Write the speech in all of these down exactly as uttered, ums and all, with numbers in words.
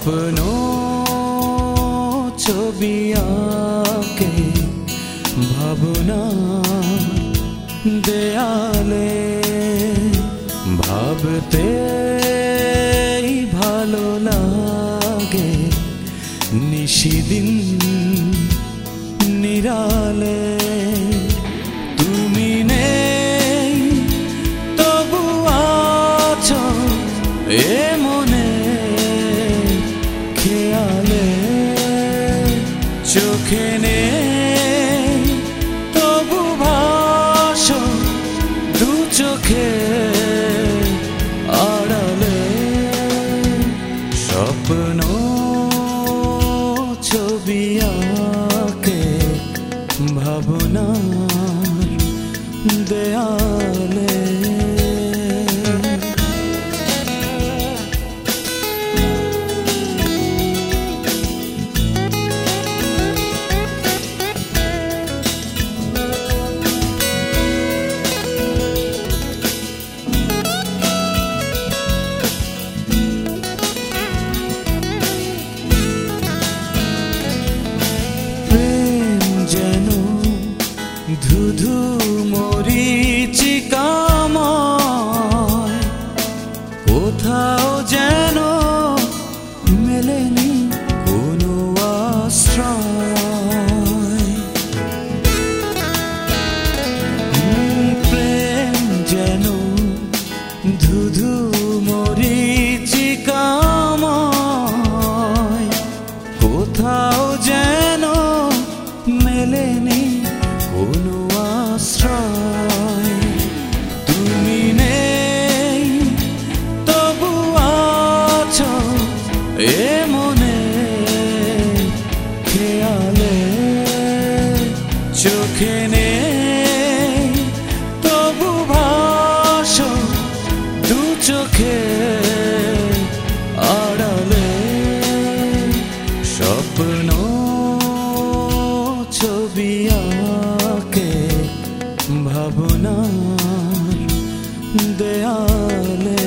স্বপ্ন ছবি আঁকে ভাবনা দেয়ালে ভাবতে ভালো লাগে নিশিদিন নিরালে তুমি নেই তবু আছো এ মনে খেয়ালে চোখে নেই তবু ভাসো দু চোখে আড়ালে স্বপ্ন ছবি আঁকে ভাবনার দেয়ালে ধুধু মরিচিকাময় কোথাও যেন মেলেনি কোনো আশ্রয় প্রেম যেন ধুধু মরিচিকাময় কোথাও যেন মেলেনি কোনো আশ্রয় তুমি নেই তবু আছো এ মনে খেয়ালে চোখে নেই তবু ভাসো দু চোখে আড়ালে স্বপ্ন ছবি আঁকে ভাবনার দেয়ালে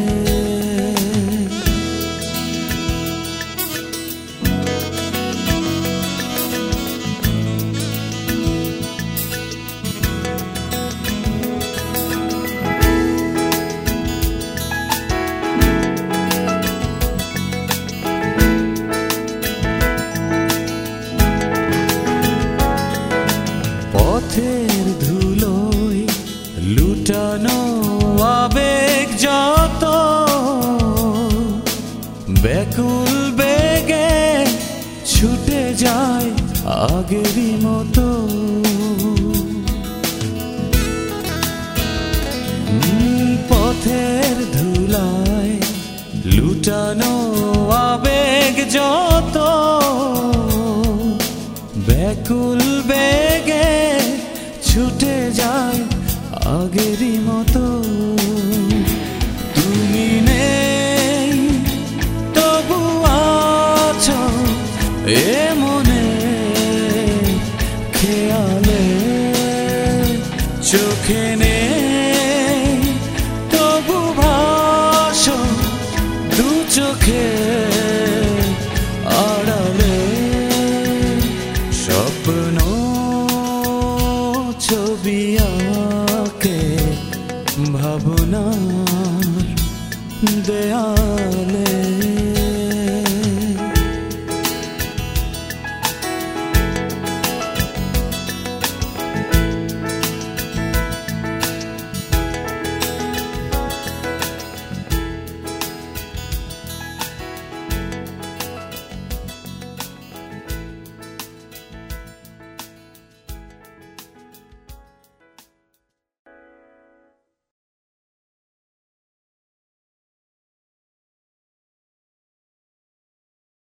পথের ধুলোয় লুটানো আবেগ যত ব্যাকুল বেগে ছুটে যায় আগেরই মতো পথের ধুলায় লুটানো আবেগ যত ব্যাকুল বেগে ছুটে যায় আগেরই মতো তুমি নেই তবু আছো এ মনে খেয়ালে চোখে নেই